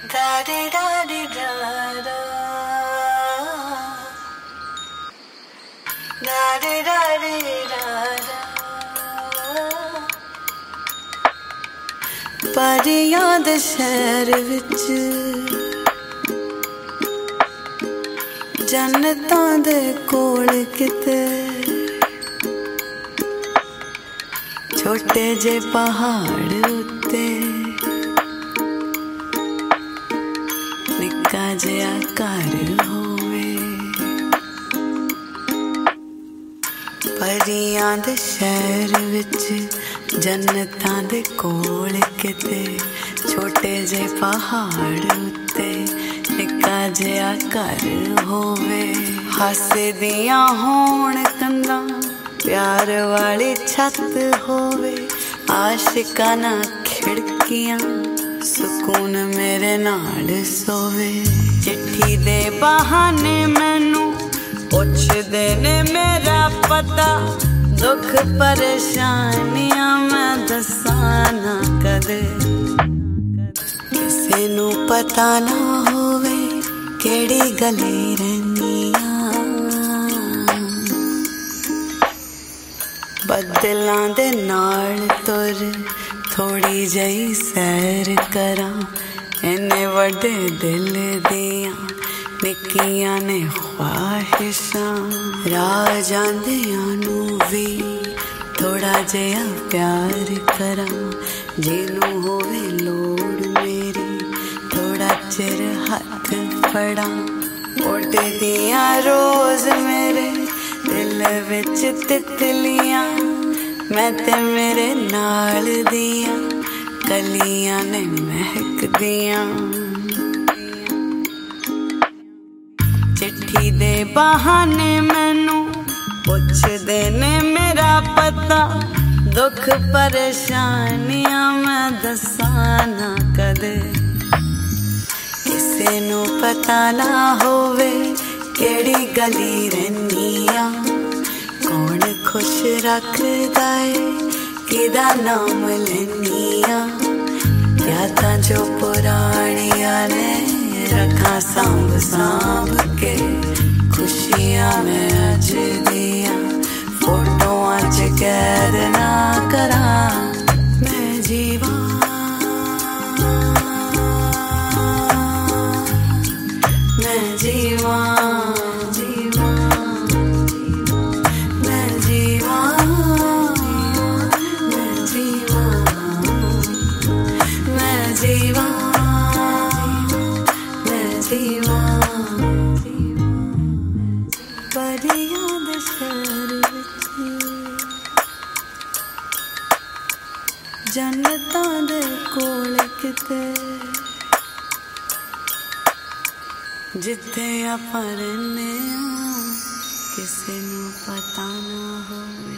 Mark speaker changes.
Speaker 1: Da di da di da da. Da di da di da da. परियां दे शहर विच जन्नतां दे कोल किते छोटे जे पहाड़ उत्ते निक्का जिहा घर होवे परियां दे शहर विच जन्नतां दे कोल किते छोटे जे पहाड़ उत्ते निक्का जिहा घर होवे हासे दियां होण कंधां प्यार वाली छत होवे आशिकाना खिड़कियां सुकून मेरे नाल सोवे चिट्ठी दे बहाने मैनू पुछदे ने मेरा पता दुख परेशानियां मैं दसां ना कदे किसे नू पता ना होवे केड़ी गली रहनियां बदलां दे नाल तुर थोड़ी जही सैर करां इन्ने वड्डे दिल दियां निक्कियां ने ख्वाहिशां राह जांदियां नू भी थोड़ा जिहा प्यार करां जिनू होवे लोड़ मेरी थोड़ा चिर हथ फड़ां उड़दियां रोज मेरे दिल विच तितलियां मैं ते मेरे नाल दियां कलियां ने महकदियां चिट्ठी दे बहाने मैनू पुछदे ने मेरा पता दुख परेशानियां मैं दसां ना कदे किसे नू पता ना होवे केड़ी गली रहनियां कौन खुश रखदा है किदा नाम लैनियां यादां जो पुरानियां ने रखा सांभ सांभ के खुशियां मैं अज दियां फोटोआं च कैद ना करां मैं जीवां मैं जीवां जीवां मैं जीवां मैं जीवां मैं जीवां परियां दे शहर विच जन्नतां दे कोल किते जिथे आपां रहने किसे नू पता ना होवे।